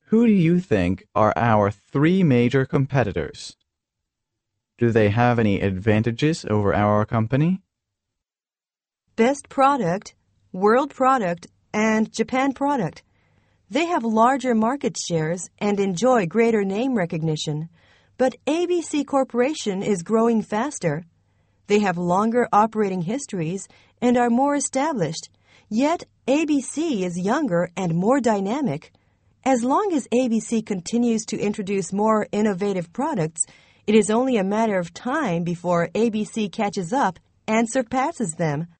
Who do you think are our three major competitors? Do they have any advantages over our company? Best Product, World Product, and Japan Product. They have larger market shares and enjoy greater name recognition, but ABC Corporation is growing faster. They have longer operating histories and are more established, yet ABC is younger and more dynamic. As long as ABC continues to introduce more innovative products, it is only a matter of time before ABC catches up and surpasses them.